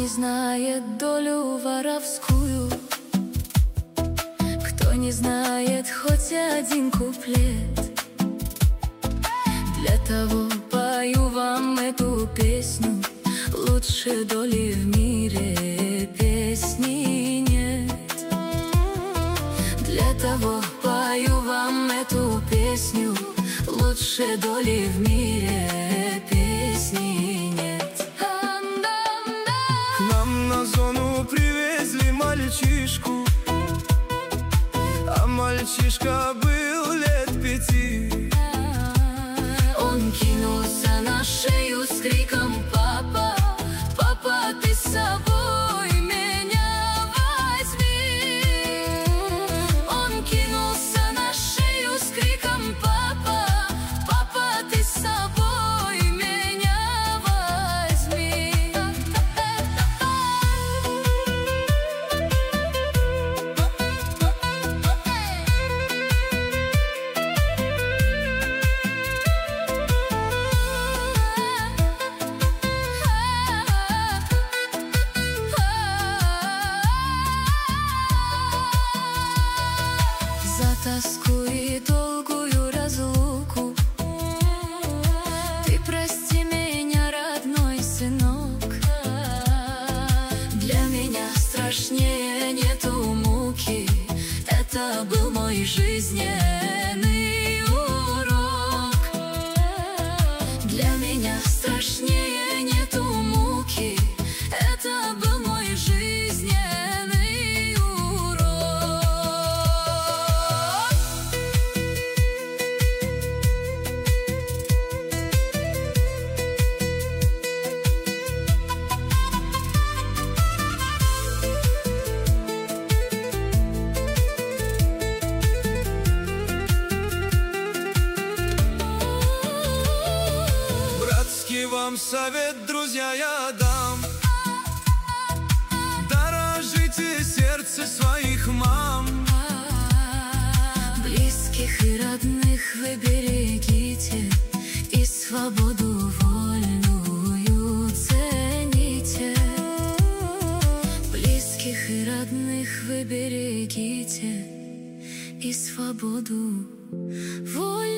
знает долю воровскую, кто не знает хоть один куплет, для того пою вам эту песню. Лучше доли в мире песни нет. Для того пою вам эту песню. Лучше доли в мире песни нет. К нам на зону привезли мальчишку, а мальчишка был лет 5. Он кинулся на шею с криком: «Папа, папа, ты с собой меня возьми!» Он кинулся на шею с криком: «Папа, папа, ты с собой меня возьми!» За тоску и долгую разлуку ты прости меня, родной сынок. Для меня страшнее нету муки. Это был мой жизненный урок. Для меня страшнее нету муки. Это был мой жизненный урок. Братский вам совет, друзья, я дам: дорожите сердце своих мам. Близких и родных вы берегите, и свободу вольную цените. Близких и родных вы берегите, и свободу вольную